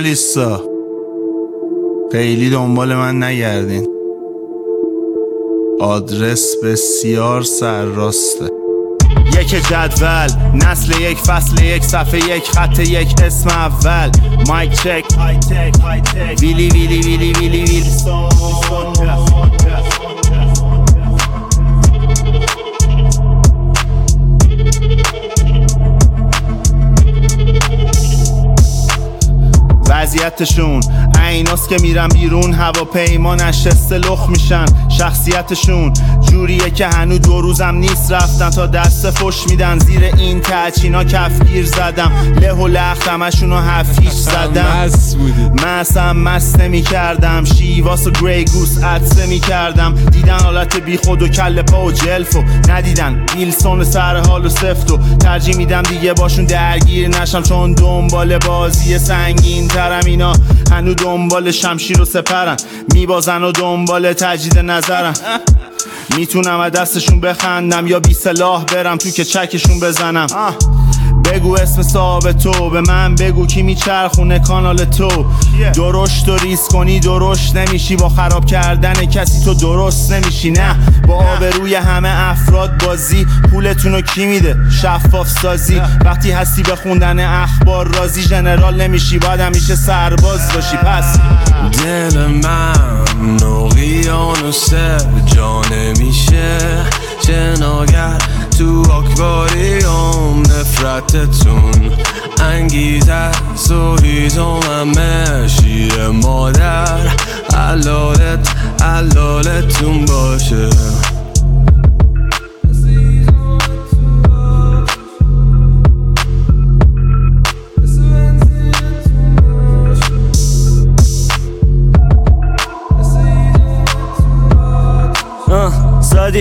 ژورنالیستا خیلی دنبال من نگردین، آدرس بسیار سرراسته. یک جدول، نسل یک، فصل یک، صفحه یک، خط یک، اسم اول، مایک چک، ویلی ویلی ویلی ویلی ویلی. وضعیتشون ایناست که میرن بیرون، هواپیما نشسته لخ میشن. شخصیتشون جوریه که هنو 2 روزم نیست رفتن تا دست فش میدن. زیر این تچینا کفگیر زدم، له و لخت همشونو 7-8 زدم. من اصلا مست نمی کردم، شیواس و گری گوس عدسه می کردم. دیدن حالت بی خود و کل پا و جلفو، ندیدن ویلسون سر حال و سفتو. ترجیح میدم دیگه باشون درگیر نشم، چون دنبال بازی سنگین ترم. اینا هنو دنبال شمشیر و سپرن، میبازن و دنبال تجدید نظرن. میتونم از دستشون بخندم یا بی سلاح برم تو که چکشون بزنم. بگو اسم صاحب تو، به من بگو کی میچرخونه کانال تو. درشت و ریس کنی درشت نمیشی، با خراب کردن کسی تو درست نمیشی. نه با آبروی همه افراد بازی، پولتونو کی میده؟ شفاف سازی. وقتی هستی به خوندن اخبار راضی، ژنرال نمیشی باید همیشه سرباز باشی. پس دل من اقیانوس جا نمیشه جناگر، تو آکواریوم نفرتتون انگیزه و هیزممه. شیر مادر حلالتون باشه. سادی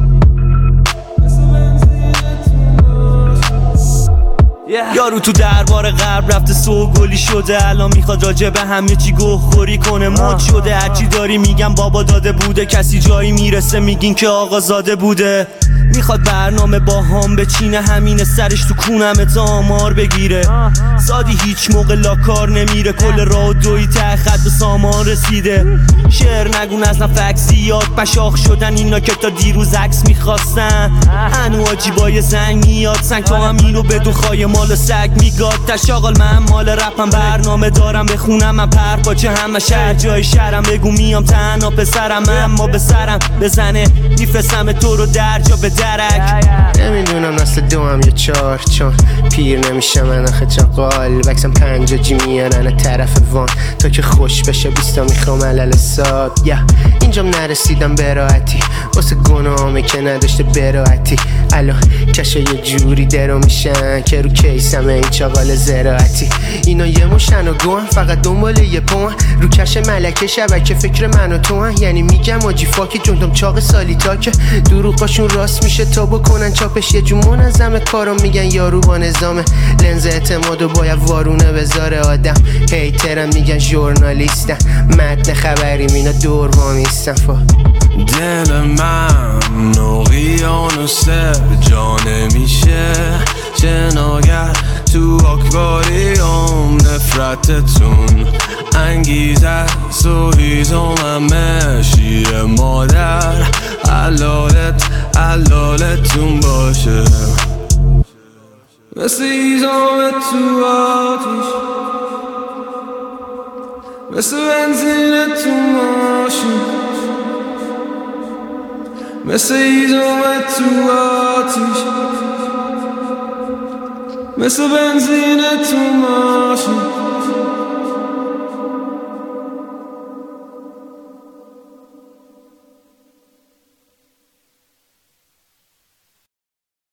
یارو تو دربار غرب رفته سوگلی شده، الان میخواد راجع به همه چی گوخوری کنه. مد شده هرچی داری میگم بابا داده بوده، کسی جایی میرسه میگین که آقا زاده بوده. میخواد برنامه با هم بچینه، همینه سرش تو کونم تا آمار بگیره. زادی هیچ موقع لاکار نمیره، کل راه و دوی ته خط به سامان رسیده. شعر نگون از نفکسیات بشاخ شدن اینا که تا دیروز عکس میخواستن. هنو عجیبای زنگ میاد سنگ تو همینو بدون خواهی مال سگ میگاد. تشاغل من مال رپم، برنامه دارم بخونم من پر پاچه همه شهر جای شهرم. بگو میام تنها پسرم، اما به سرم بزنه میفرستم تو رو در جا به درک. نمیدونم نسل 2 هم یا 4، چون پیر نمیشه من آخه، چون قالبکسم 5 جی میارن طرف وان تا که خوش بشه 20 میخوام علل ساد. اینجام نرسیدم به راحتی، واسه گناهامه که نداشته براحتی. الان کشا یه جوری درو میشن که رو کیسمه این چاقال زراعتی. اینا یه مشن و گوهن فقط دنبال یه پوهن، رو کش ملکه شبکه فکر من و تو هن. یعنی میگم آجی فاکی جوندم چاق سالی تا که دروغاشون راست میشه تا بکنن چاپش. یه جو منظم کارو میگن یارو با نظامه، لنز اعتمادو باید وارونه بذاره آدم. هیترم میگن ژورنالیستن، متن خبریم اینا دور وامیستن. دل من اقیانوس جا نمیشه جناگر، تو آکواریوم نفرتتون انگیزه و هیزممه. شیر مادر حلالتون باشه. مثل هیزم تو آتیش، مثل بنزین تو ماشین. مثل هیزم تو آتیش، مثل بنزین تو ماشین.